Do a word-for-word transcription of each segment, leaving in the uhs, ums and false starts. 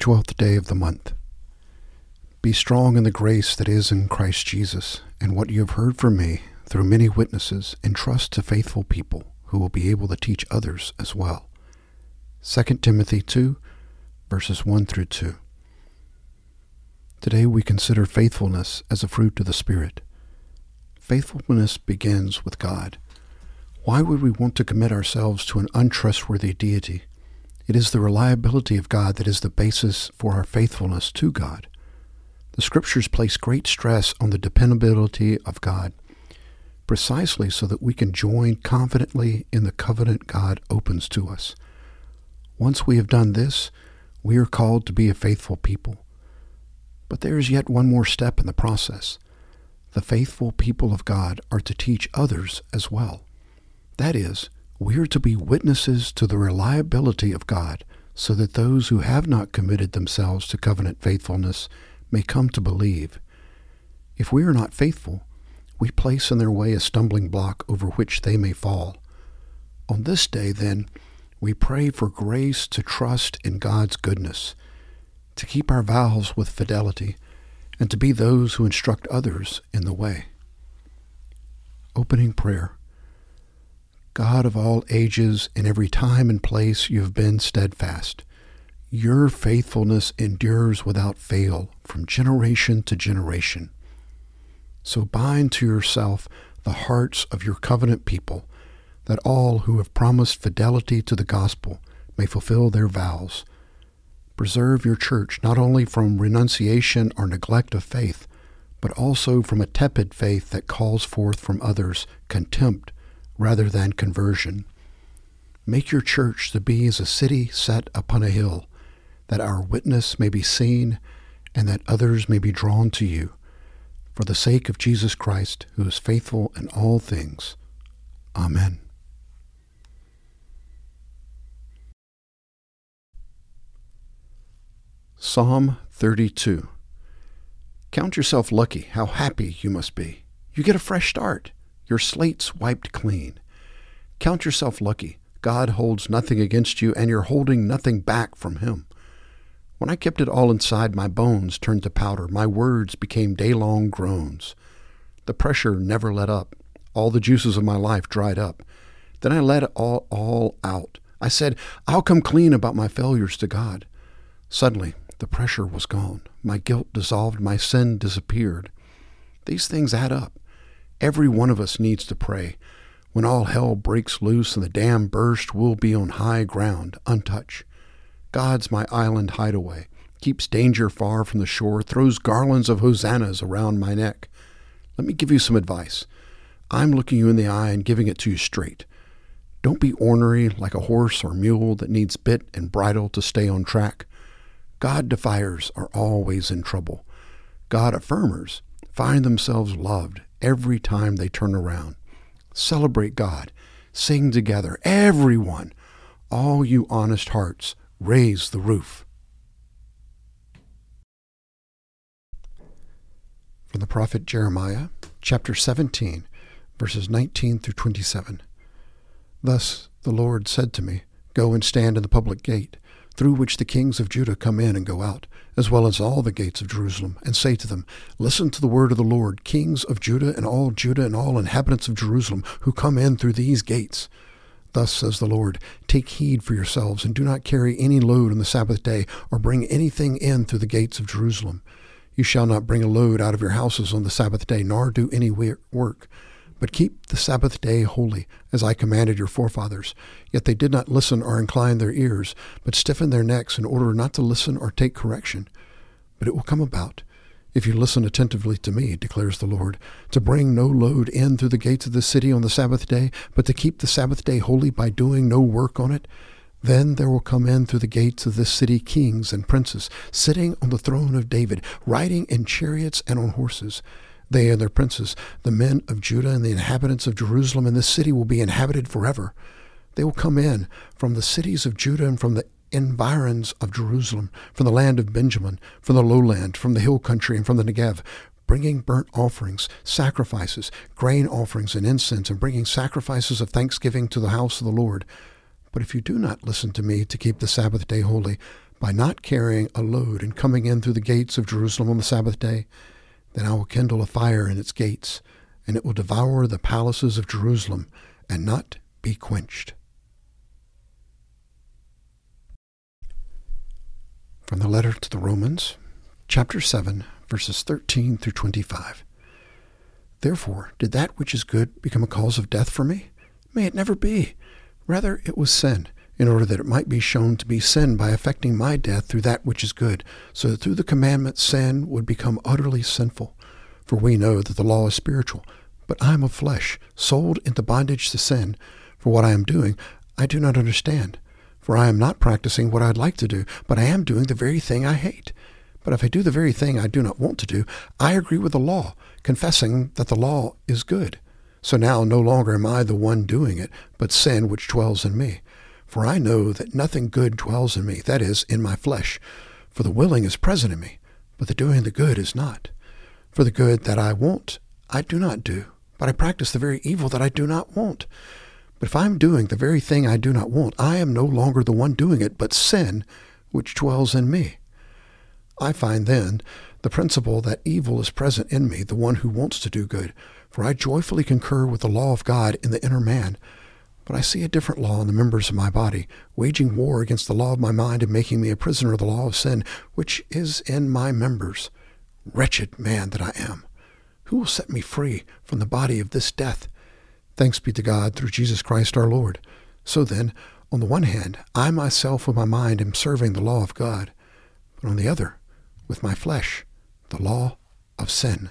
twelfth day of the month. Be strong in the grace that is in Christ Jesus, and what you have heard from me through many witnesses, entrust to faithful people who will be able to teach others as well. Second Timothy two, verses one through two. Today we consider faithfulness as a fruit of the Spirit. Faithfulness begins with God. Why would we want to commit ourselves to an untrustworthy deity? It is the reliability of God that is the basis for our faithfulness to God. The Scriptures place great stress on the dependability of God, precisely so that we can join confidently in the covenant God opens to us. Once we have done this, we are called to be a faithful people. But there is yet one more step in the process. The faithful people of God are to teach others as well. That is, we are to be witnesses to the reliability of God, so that those who have not committed themselves to covenant faithfulness may come to believe. If we are not faithful, we place in their way a stumbling block over which they may fall. On this day, then, we pray for grace to trust in God's goodness, to keep our vows with fidelity, and to be those who instruct others in the way. Opening prayer. God of all ages, in every time and place you have been steadfast. Your faithfulness endures without fail from generation to generation. So bind to yourself the hearts of your covenant people, that all who have promised fidelity to the gospel may fulfill their vows. Preserve your church not only from renunciation or neglect of faith, but also from a tepid faith that calls forth from others contempt rather than conversion. Make your church to be as a city set upon a hill, that our witness may be seen and that others may be drawn to you, for the sake of Jesus Christ, who is faithful in all things. Amen. Psalm thirty-two. Count yourself lucky how happy you must be. You get a fresh start. Your slate's wiped clean. Count yourself lucky. God holds nothing against you, and you're holding nothing back from him. When I kept it all inside, my bones turned to powder. My words became day-long groans. The pressure never let up. All the juices of my life dried up. Then I let it all, all out. I said, I'll come clean about my failures to God. Suddenly, the pressure was gone. My guilt dissolved. My sin disappeared. These things add up. Every one of us needs to pray. When all hell breaks loose and the dam bursts, we'll be on high ground, untouched. God's my island hideaway, keeps danger far from the shore, throws garlands of hosannas around my neck. Let me give you some advice. I'm looking you in the eye and giving it to you straight. Don't be ornery like a horse or mule that needs bit and bridle to stay on track. God defiers are always in trouble. God affirmers find themselves loved every time they turn around. Celebrate God. Sing together. Everyone. All you honest hearts, raise the roof. From the prophet Jeremiah, chapter seventeen, verses nineteen through twenty-seven. Thus the Lord said to me, Go and stand in the public gate, through which the kings of Judah come in and go out, as well as all the gates of Jerusalem, and say to them, Listen to the word of the Lord, kings of Judah and all Judah and all inhabitants of Jerusalem, who come in through these gates. Thus says the Lord, Take heed for yourselves, and do not carry any load on the Sabbath day, or bring anything in through the gates of Jerusalem. You shall not bring a load out of your houses on the Sabbath day, nor do any work. But keep the Sabbath day holy, as I commanded your forefathers. Yet they did not listen or incline their ears, but stiffened their necks in order not to listen or take correction. But it will come about, if you listen attentively to me, declares the Lord, to bring no load in through the gates of the city on the Sabbath day, but to keep the Sabbath day holy by doing no work on it. Then there will come in through the gates of this city kings and princes, sitting on the throne of David, riding in chariots and on horses. They and their princes, the men of Judah and the inhabitants of Jerusalem, and this city will be inhabited forever. They will come in from the cities of Judah and from the environs of Jerusalem, from the land of Benjamin, from the lowland, from the hill country, and from the Negev, bringing burnt offerings, sacrifices, grain offerings, and incense, and bringing sacrifices of thanksgiving to the house of the Lord. But if you do not listen to me to keep the Sabbath day holy, by not carrying a load and coming in through the gates of Jerusalem on the Sabbath day, then I will kindle a fire in its gates, and it will devour the palaces of Jerusalem and not be quenched. From the letter to the Romans, chapter seven, verses thirteen through twenty-five. Therefore, did that which is good become a cause of death for me? May it never be. Rather, it was sin, in order that it might be shown to be sin by effecting my death through that which is good, so that through the commandment sin would become utterly sinful. For we know that the law is spiritual, but I am of flesh, sold into bondage to sin. For what I am doing, I do not understand. For I am not practicing what I'd like to do, but I am doing the very thing I hate. But if I do the very thing I do not want to do, I agree with the law, confessing that the law is good. So now no longer am I the one doing it, but sin which dwells in me. For I know that nothing good dwells in me, that is, in my flesh. For the willing is present in me, but the doing the good is not. For the good that I want, I do not do, but I practice the very evil that I do not want. But if I am doing the very thing I do not want, I am no longer the one doing it, but sin which dwells in me. I find then the principle that evil is present in me, the one who wants to do good. For I joyfully concur with the law of God in the inner man. But I see a different law in the members of my body, waging war against the law of my mind and making me a prisoner of the law of sin, which is in my members. Wretched man that I am! Who will set me free from the body of this death? Thanks be to God through Jesus Christ our Lord. So then, on the one hand, I myself with my mind am serving the law of God, but on the other, with my flesh, the law of sin.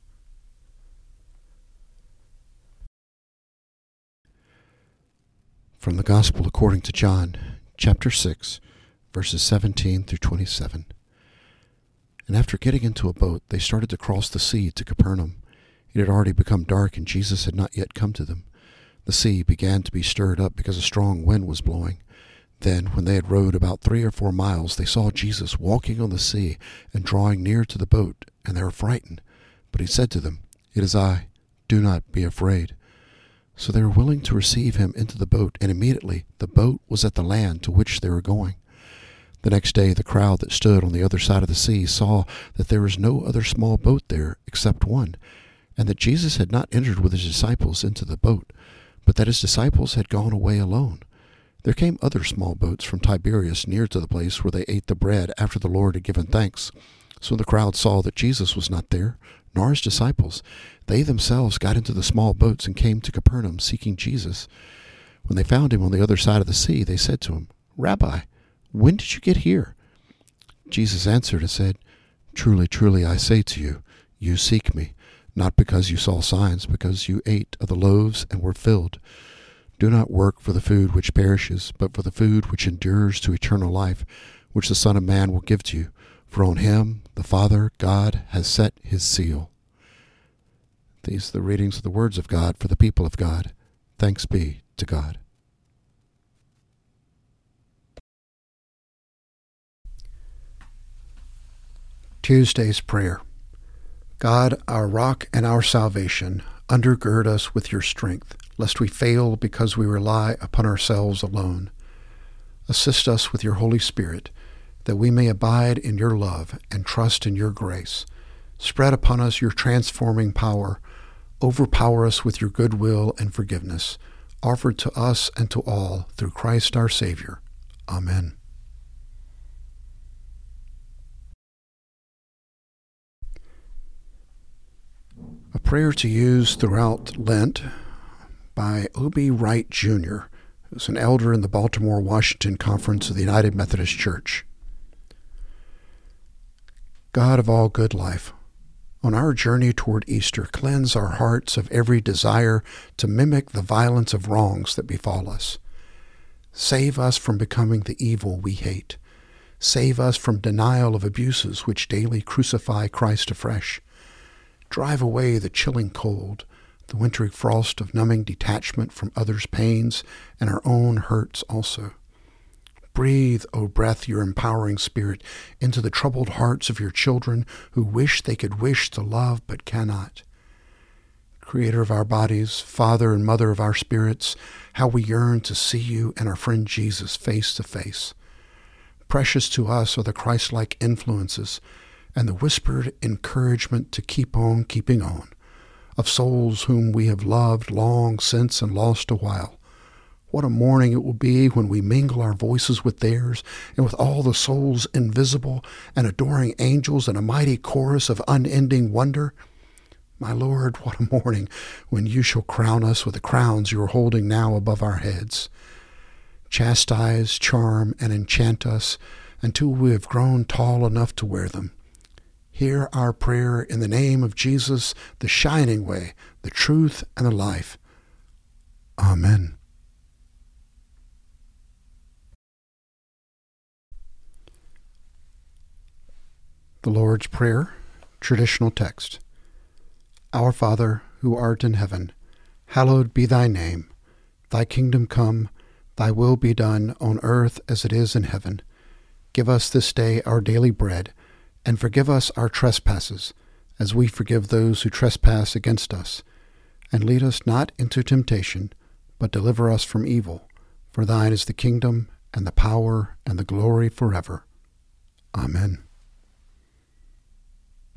From the Gospel according to John, chapter six, verses seventeen through twenty-seven. And after getting into a boat, they started to cross the sea to Capernaum. It had already become dark, and Jesus had not yet come to them. The sea began to be stirred up because a strong wind was blowing. Then, when they had rowed about three or four miles, they saw Jesus walking on the sea and drawing near to the boat, and they were frightened. But he said to them, "It is I. Do not be afraid." So they were willing to receive him into the boat, and immediately the boat was at the land to which they were going. The next day the crowd that stood on the other side of the sea saw that there was no other small boat there except one, and that Jesus had not entered with his disciples into the boat, but that his disciples had gone away alone. There came other small boats from Tiberias near to the place where they ate the bread after the Lord had given thanks. So the crowd saw that Jesus was not there, nor his disciples. They themselves got into the small boats and came to Capernaum seeking Jesus. When they found him on the other side of the sea, they said to him, "Rabbi, when did you get here?" Jesus answered and said, "Truly, truly, I say to you, you seek me, not because you saw signs, because you ate of the loaves and were filled. Do not work for the food which perishes, but for the food which endures to eternal life, which the Son of Man will give to you. For on him the Father, God, has set his seal." These are the readings of the words of God for the people of God. Thanks be to God. Tuesday's Prayer. God, our rock and our salvation, undergird us with your strength, lest we fail because we rely upon ourselves alone. Assist us with your Holy Spirit, that we may abide in your love and trust in your grace. Spread upon us your transforming power. Overpower us with your goodwill and forgiveness, offered to us and to all through Christ our Savior. Amen. A prayer to use throughout Lent by O B Wright Junior, who's an elder in the Baltimore, Washington Conference of the United Methodist Church. God of all good life, on our journey toward Easter, cleanse our hearts of every desire to mimic the violence of wrongs that befall us. Save us from becoming the evil we hate. Save us from denial of abuses which daily crucify Christ afresh. Drive away the chilling cold, the wintry frost of numbing detachment from others' pains and our own hurts also. Breathe, O breath, your empowering spirit into the troubled hearts of your children who wish they could wish to love but cannot. Creator of our bodies, Father and Mother of our spirits, how we yearn to see you and our friend Jesus face to face. precious to us are the Christ-like influences and the whispered encouragement to keep on keeping on, of souls whom we have loved long since and lost a while. What a morning it will be when we mingle our voices with theirs, and with all the souls invisible and adoring angels in a mighty chorus of unending wonder. My Lord, what a morning when you shall crown us with the crowns you are holding now above our heads. Chastise, charm, and enchant us until we have grown tall enough to wear them. Hear our prayer in the name of Jesus, the shining way, the truth, and the life. Amen. The Lord's Prayer, traditional text. Our Father, who art in heaven, hallowed be thy name. Thy kingdom come, thy will be done on earth as it is in heaven. Give us this day our daily bread, and forgive us our trespasses, as we forgive those who trespass against us. And lead us not into temptation, but deliver us from evil. For thine is the kingdom, and the power, and the glory forever. Amen.